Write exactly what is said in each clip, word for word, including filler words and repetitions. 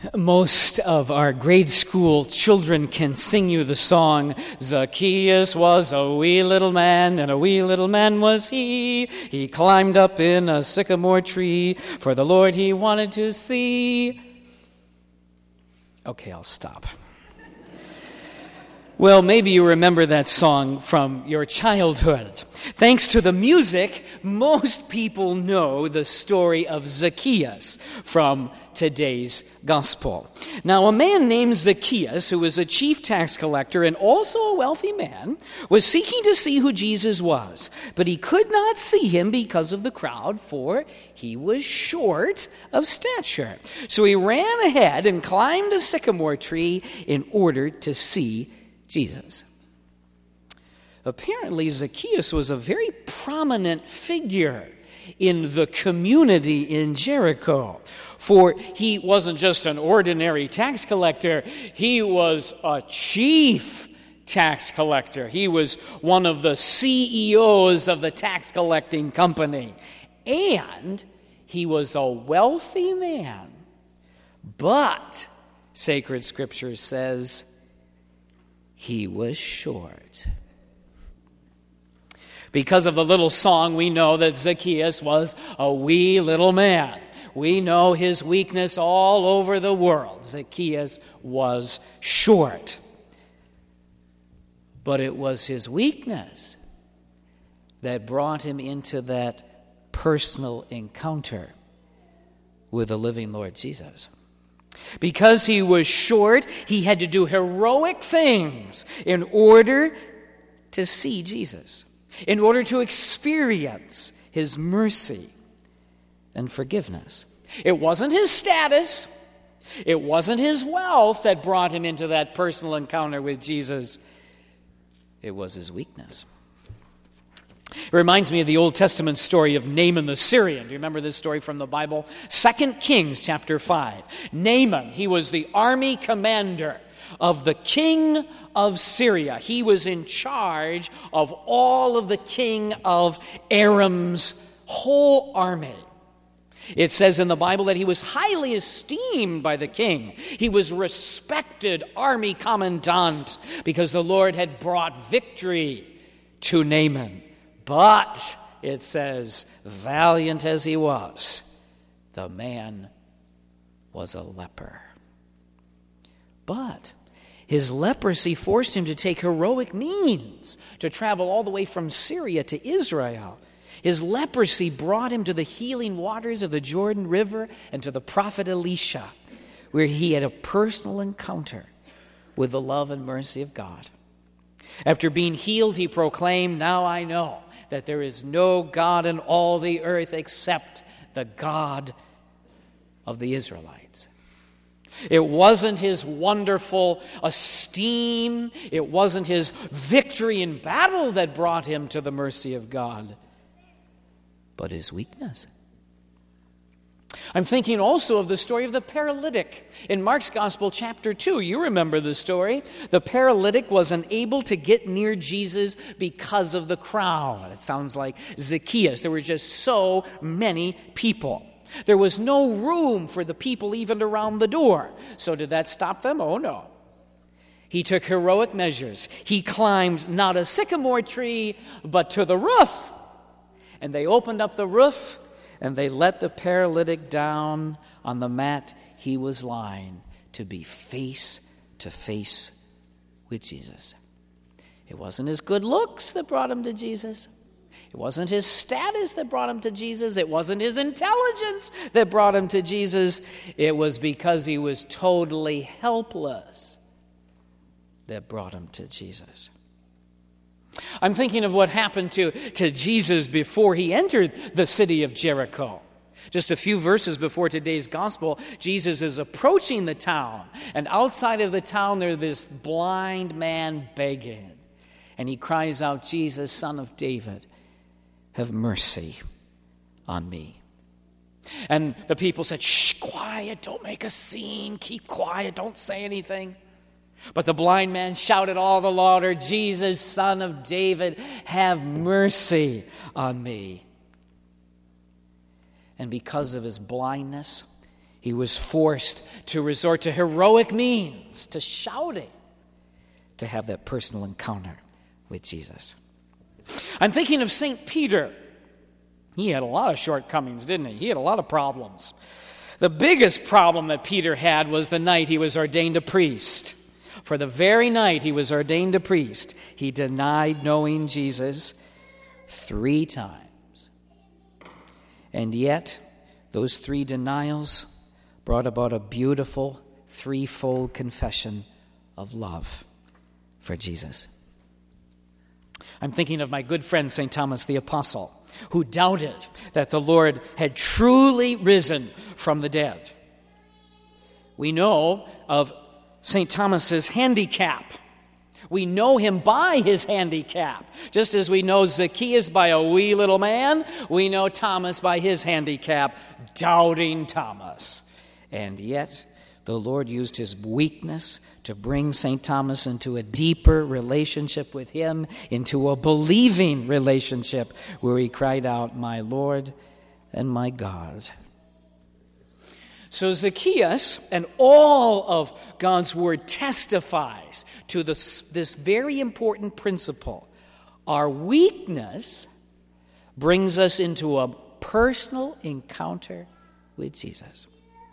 Most of our grade school children can sing you the song, Zacchaeus was a wee little man, and a wee little man was he. He climbed up in a sycamore tree, for the Lord he wanted to see. Okay, I'll stop. Well, maybe you remember that song from your childhood. Thanks to the music, most people know the story of Zacchaeus from today's gospel. Now, a man named Zacchaeus, who was a chief tax collector and also a wealthy man, was seeking to see who Jesus was, but he could not see him because of the crowd, for he was short of stature. So he ran ahead and climbed a sycamore tree in order to see Jesus. Apparently, Zacchaeus was a very prominent figure in the community in Jericho, for he wasn't just an ordinary tax collector, he was a chief tax collector. He was one of the C E Os of the tax collecting company, and he was a wealthy man. But, sacred scripture says, he was short. Because of the little song, we know that Zacchaeus was a wee little man. We know his weakness all over the world. Zacchaeus was short. But it was his weakness that brought him into that personal encounter with the living Lord Jesus. Because he was short, he had to do heroic things in order to see Jesus, in order to experience his mercy and forgiveness. It wasn't his status, it wasn't his wealth that brought him into that personal encounter with Jesus. It was his weakness. It reminds me of the Old Testament story of Naaman the Syrian. Do you remember this story from the Bible? Second Kings chapter five. Naaman, he was the army commander of the king of Syria. He was in charge of all of the king of Aram's whole army. It says in the Bible that he was highly esteemed by the king. He was respected army commandant because the Lord had brought victory to Naaman. But, it says, valiant as he was, the man was a leper. But his leprosy forced him to take heroic means to travel all the way from Syria to Israel. His leprosy brought him to the healing waters of the Jordan River and to the prophet Elisha, where he had a personal encounter with the love and mercy of God. After being healed, he proclaimed, "Now I know that there is no God in all the earth except the God of the Israelites." It wasn't his wonderful esteem, it wasn't his victory in battle that brought him to the mercy of God, but his weakness. I'm thinking also of the story of the paralytic in Mark's Gospel, chapter two. You remember the story. The paralytic was unable to get near Jesus because of the crowd. It sounds like Zacchaeus. There were just so many people. There was no room for the people even around the door. So did that stop them? Oh, no. He took heroic measures. He climbed not a sycamore tree, but to the roof. And they opened up the roof, and they let the paralytic down on the mat he was lying to be face to face with Jesus. It wasn't his good looks that brought him to Jesus. It wasn't his status that brought him to Jesus. It wasn't his intelligence that brought him to Jesus. It was because he was totally helpless that brought him to Jesus. I'm thinking of what happened to, to Jesus before he entered the city of Jericho. Just a few verses before today's gospel, Jesus is approaching the town. And outside of the town, there's this blind man begging. And he cries out, "Jesus, Son of David, have mercy on me." And the people said, "Shh, quiet, don't make a scene. Keep quiet, don't say anything." But the blind man shouted all the louder, "Jesus, Son of David, have mercy on me." And because of his blindness, He was forced to resort to heroic means, to shouting, to have that personal encounter with Jesus. I'm thinking of Saint Peter. He had a lot of shortcomings, didn't he? He had a lot of problems. The biggest problem that Peter had was the night he was ordained a priest. For the very night he was ordained a priest, he denied knowing Jesus three times. And yet, those three denials brought about a beautiful threefold confession of love for Jesus. I'm thinking of my good friend Saint Thomas the Apostle, who doubted that the Lord had truly risen from the dead. We know of Saint Thomas's handicap. We know him by his handicap. Just as we know Zacchaeus by a wee little man, we know Thomas by his handicap, doubting Thomas. And yet, the Lord used his weakness to bring Saint Thomas into a deeper relationship with him, into a believing relationship where he cried out, "My Lord and my God." So Zacchaeus and all of God's word testifies to this, this very important principle. Our weakness brings us into a personal encounter with Jesus.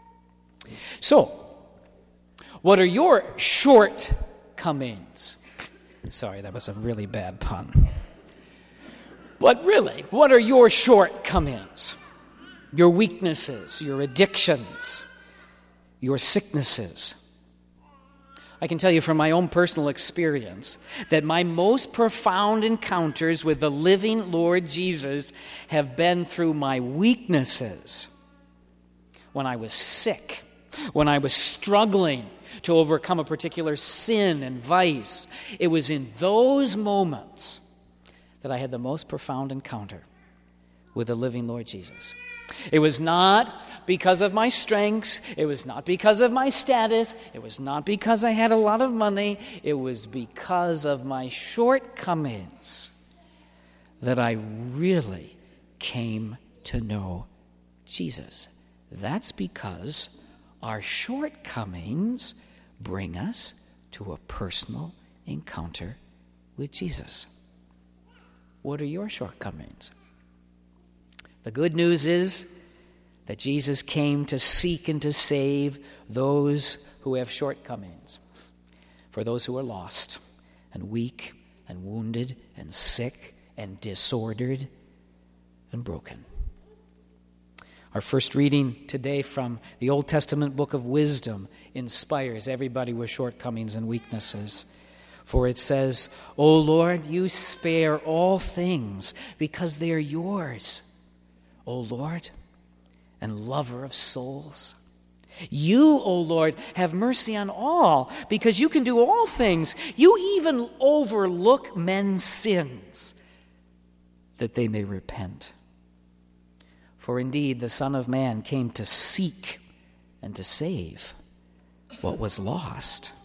So, what are your shortcomings? Sorry, that was a really bad pun. But really, what are your shortcomings? Your weaknesses, your addictions, your sicknesses. I can tell you from my own personal experience that my most profound encounters with the living Lord Jesus have been through my weaknesses. When I was sick, when I was struggling to overcome a particular sin and vice, it was in those moments that I had the most profound encounter with the living Lord Jesus. It was not because of my strengths. It was not because of my status. It was not because I had a lot of money. It was because of my shortcomings that I really came to know Jesus. That's because our shortcomings bring us to a personal encounter with Jesus. What are your shortcomings? The good news is that Jesus came to seek and to save those who have shortcomings, for those who are lost and weak and wounded and sick and disordered and broken. Our first reading today from the Old Testament book of Wisdom inspires everybody with shortcomings and weaknesses. For it says, "O Lord, you spare all things because they are yours. O Lord, and lover of souls. You, O Lord, have mercy on all because you can do all things. You even overlook men's sins that they may repent. For indeed, the Son of Man came to seek and to save what was lost."